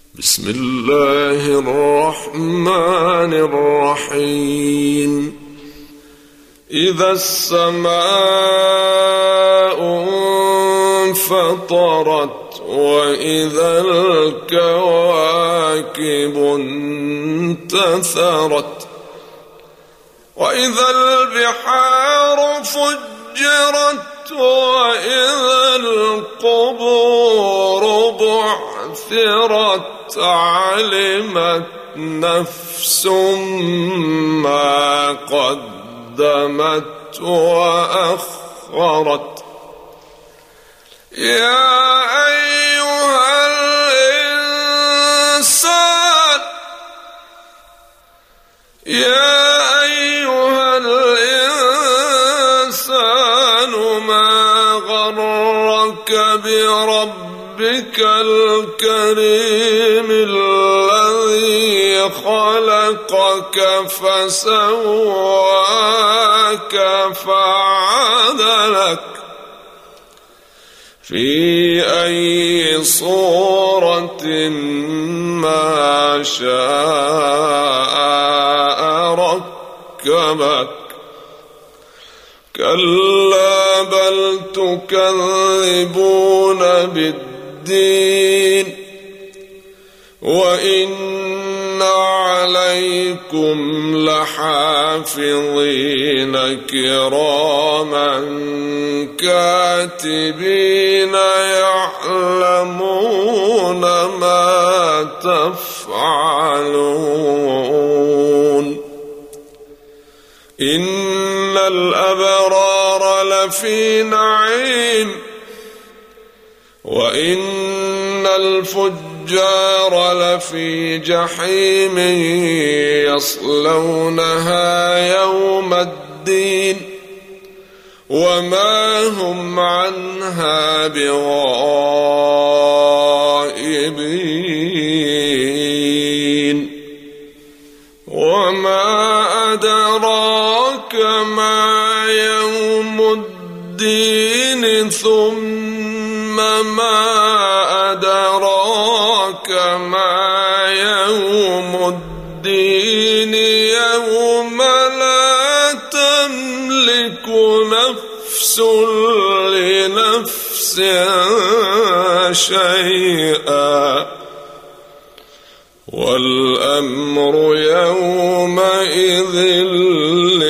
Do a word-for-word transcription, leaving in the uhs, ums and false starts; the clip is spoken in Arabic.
بسم الله الرحمن الرحيم. إذا السماء انفطرت وإذا الكواكب انتثرت وإذا البحار فجرت وإذا القبور بعثرت علمت نفس ما قدمت وأخرت. يا أيها الإنسان يا أيها الإنسان ما غرك بربك الكريم الذي خلقك فسواك فعدلك في أي صورة ما شاء ركبك. كلا بل تكذبون بالدين وإن عليكم لحافظين كراما كاتبين يعلمون ما تفعلون. إن الأبرار لفي نعيم وإن الفجار لفي جحيم يصلونها يوم الدين وما هم عنها بغائبين. وما أدراك ما يوم الدين ثم ما أدراك ما يوم الدين يوم لا تملك نفس لنفس شيئا والأمر يومئذ